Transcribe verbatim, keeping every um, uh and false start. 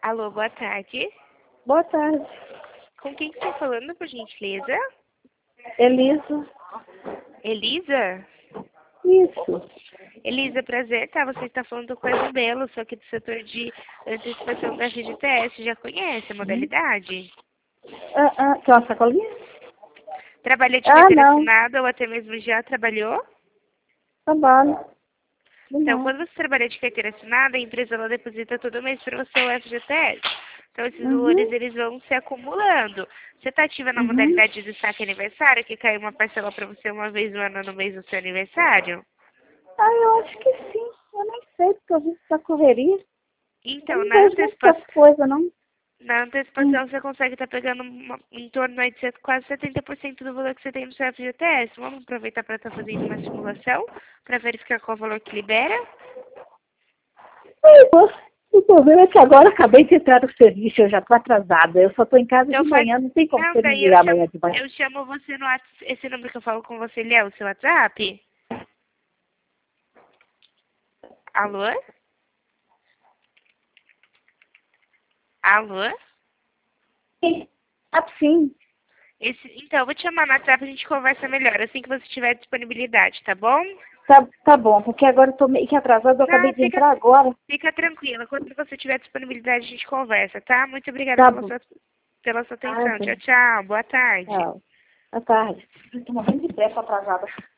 Alô, boa tarde. Boa tarde. Com quem que está falando, por gentileza? Elisa. Elisa? Isso. Elisa, prazer, tá? Você está falando com a Isabela, sou aqui do setor de antecipação da F G T S. Já conhece a modalidade? Ah, ah, quer uma sacolinha? Trabalha de Ah, carteira não. assinada ou até mesmo já trabalhou? Trabalho. Então, Não. quando você trabalha de carteira assinada, a empresa ela deposita todo mês para você o F G T S. Então, esses valores Uhum. eles vão se acumulando. Você está ativa na Uhum. modalidade de saque aniversário, que cai uma parcela para você uma vez no ano no mês do seu aniversário? Ah, eu acho que sim. Eu nem sei, porque eu vivo da correria. Eu Então, não na vejo muitas antecipação, coisas, não. na Hum. antecipação você consegue estar pegando uma- em torno aí de set- quase setenta por cento do valor que você tem no seu F G T S. Vamos aproveitar para estar fazendo uma simulação para verificar qual o valor que libera? Ai, pô, o problema é que agora acabei de entrar no serviço, eu já estou atrasada. Eu só estou em casa Então de faz. manhã, não tem como Não, você me daí eu ligar amanhã chamo, de manhã. eu chamo você no WhatsApp. Esse número que eu falo com você, ele é o seu WhatsApp? Alô? Alô? Ah, sim. Esse, então, eu vou te chamar no WhatsApp e a gente conversa melhor, assim que você tiver disponibilidade, tá bom? Tá, tá bom, porque agora eu tô meio que atrasada, eu acabei Não, de fica, entrar agora. fica tranquila. Quando você tiver disponibilidade, a gente conversa, tá? Muito obrigada Tá pela bom. sua, pela sua Ah, atenção. Tchau, bem. tchau. Boa tarde. Tchau. Boa tarde. Estou morrendo de pressa atrasada.